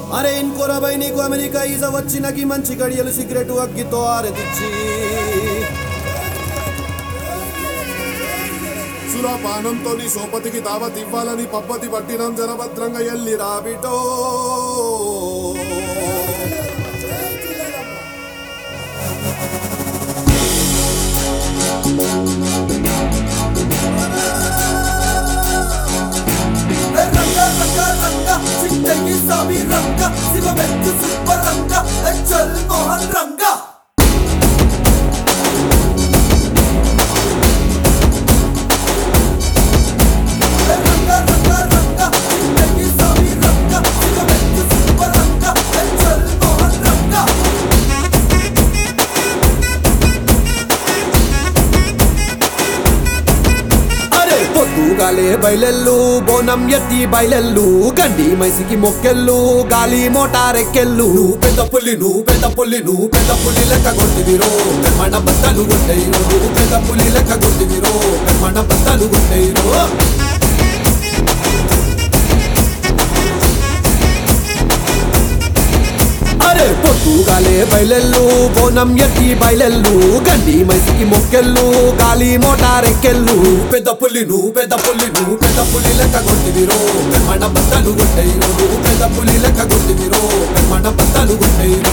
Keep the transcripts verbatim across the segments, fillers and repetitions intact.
అరే ఇంకోరబై నీకు అమెరికా ఈజ వచ్చినకి మంచి గడియలు సిగరెట్ అగ్గితో ఆరదిచ్చి సురాపానంతో నీ సోపతికి దావత్ ఇవ్వాలని పబ్బతి పట్టినం జనభద్రంగా ఎల్లి రాబిటో జిందగీ సావి రంగ శివమెత్తు సూపర్ రంగ చల్ మోహన్ రంగ గాలే బయలెల్లు బోనం ఎత్తి బయలెల్లు గండి మైసికి మొక్కెళ్ళు గాలి మోటారెక్కెళ్ళు పెద్ద పుల్లి నువ్వు పెద్ద పుల్లి నువ్వు పెద్ద పుల్లి లెక్క కొట్టివిరో మన బద్దలు కొట్టేరు పెద్ద పుల్లి లెక్క కొట్టివిరో మన బద్దలు కొట్టేరు పొద్దుగాలే బయలెల్లు బోనం ఎత్తి బయలెల్లు గండి మైసికి మొక్కెళ్ళు గాలి మోటారెక్కెళ్ళు పెద్ద పుల్లి నువ్వు పెద్ద పుల్లి నువ్వు పెద్ద పుల్లి లెక్క కొట్టివిరో మన బద్దలు కొట్టేరు పెద్ద పుల్లి లెక్క కొట్టివిరో మన బద్దలు కొట్టేరు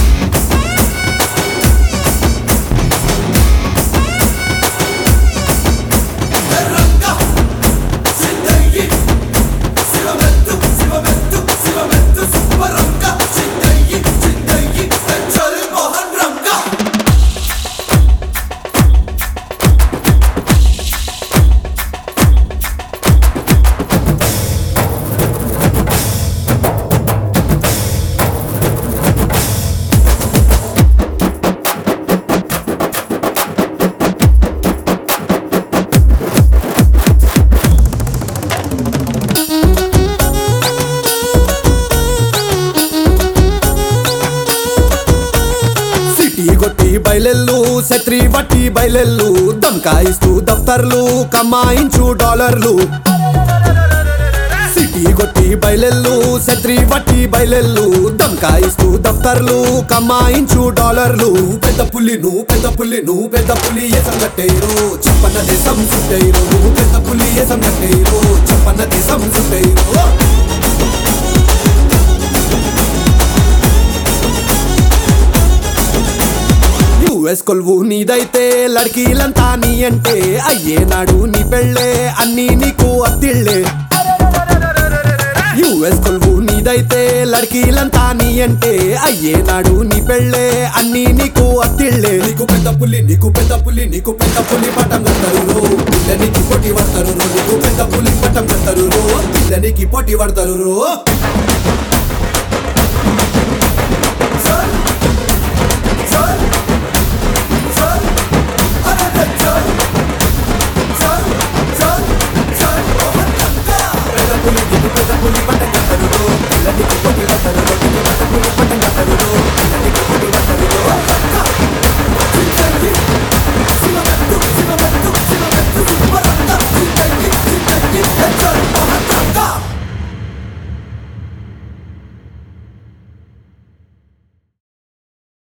కొట్టి బయలెల్లు శత్రి బట్టి బయలెల్లు దమ్కాయిస్తూ దఫ్తర్లు కమాయించు డాలర్లు సిటీ కొట్టి బయలెల్లు శత్రి బట్టి బయలెల్లు దమ్కాయిస్తూ దఫ్తర్లు కమాయించు డాలర్లు పెద్ద పుల్లి నువ్వు పెద్ద పుల్లి నువ్వు పెద్ద పుల్లి ఏసం కట్టేరు చెప్పన్న దేశం చుట్టేరు నువ్వు పెద్ద పుల్లి ఏసం కట్టేరు చెప్పన్న దేశం చుట్టేరు యుఎస్ కొలువు నీదైతే లడ్కీలంతా నీ అంటే అయ్యేనాడు నీ పెళ్ళే అన్నీ నీకు అత్తిళ్ళే యుఎస్ కొలువు నీదైతే లడ్కీలంతా నీ అంటే అయ్యేనాడు నీ పెళ్ళే అన్నీ నీకు అత్తిళ్ళే నీకు పెద్ద పుల్లి నీకు పెద్ద పుల్లి నీకు పెద్ద పుల్లి పట్టం కడతారు పిల్లనికి పోటీ పడతారు నీకు పెద్ద పుల్లి పట్టం కడతారు పిల్లనికి పోటీ పడతారు